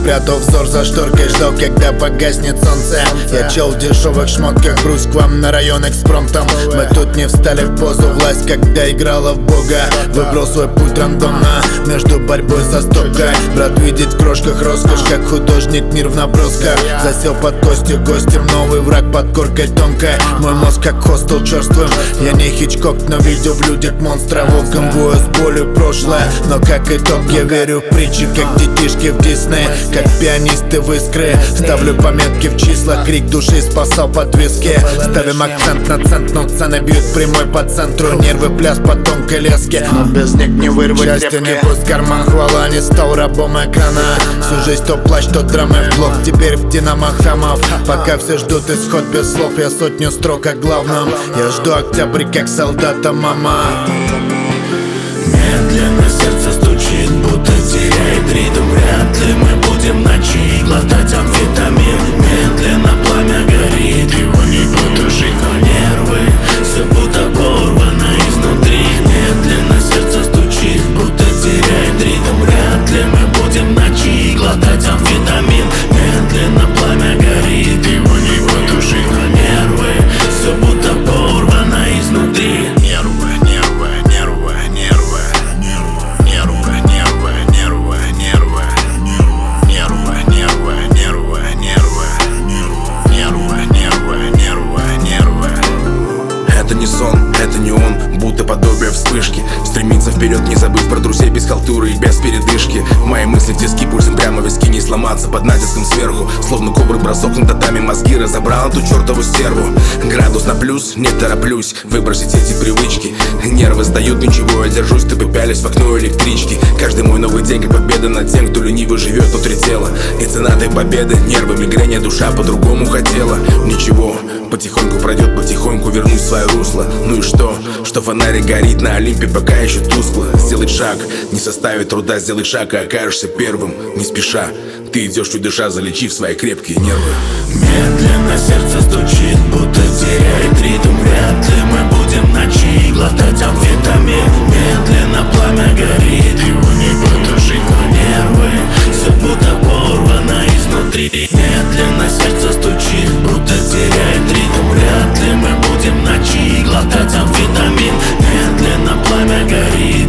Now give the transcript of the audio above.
прятал взор за шторкой, ждал, когда погаснет солнце. Я чел в дешевых шмотках, брусь к вам на район экспромтом. Мы тут не встали в позу, власть когда играла в бога. Выбрал свой путь рандомно, между борьбой со стопкой. Брат, видеть в крошках роскошь, как художник мир в набросках. Засел под костью гостем, новый враг под коркой тонкой. Мой мозг как хостел черствым, я не Хичкок, но видел в людях монстра. Волком бою с болью прошлое, но как итог я верю в притчи, как детишки в Дисней. Как пианисты в искры, ставлю пометки в числа. Крик души спасал подвески. Ставим акцент на цент, но цены бьют прямой по центру. Нервы пляс по тонкой леске, но без них не вырвать счастье не пусть карман. Хвала, не стал рабом экрана. Всю жизнь то плащ, то драмы в блок. Теперь в динамо хамов. Пока все ждут исход без слов, я сотню строк о главном. Я жду октябрь, как солдата мама. Медленно сердце стучит, будто теряет ритм. Вряд ли мы будем ночи глотать амфетамин. Медленно пламя горит, его не потушить, но нервы все будто порвано изнутри. Медленно сердце стучит, будто теряет ритм. Вряд ли мы будем ночи глотать амфетамин. Медленно пламя горит, его не потушить, но нервы все будто порвано изнутри. Это не сон, это не он, будто подобие вспышки. Стремиться вперед, не забыв про друзей, без халтуры и без передышки. Мои мысли тиски, пульсом прямо в виски, не сломаться под натиском сверху. Словно кобры бросок на татами, мозги разобрал эту чертову стерву. Градус на плюс, не тороплюсь выбросить эти привычки. Нервы сдают, ничего, я держусь, ты пялись в окно электрички. Каждый мой новый день как победа над тем, кто ленивый живет внутри тела. И цена этой победы, нервы, мигрень, душа по-другому хотела. Ничего, потихоньку пройдет, потихоньку вернусь в свое русло. Ну и что фонарик горит на Олимпе, пока еще тускло. Сделать шаг не составит труда, сделай шаг, и окажешься первым, не спеша. Ты идешь чуть дыша, залечив свои крепкие нервы. Медленно сердце стучит, будто теряет ритм. Вряд ли мы будем ночи глотать амфетамин. Медленно пламя горит, его не потушить, но нервы все будто порвано изнутри. Медленно сердце стучит, будто теряет ритм. Вряд ли мы будем ночи глотать амфетамин. Медленно пламя горит,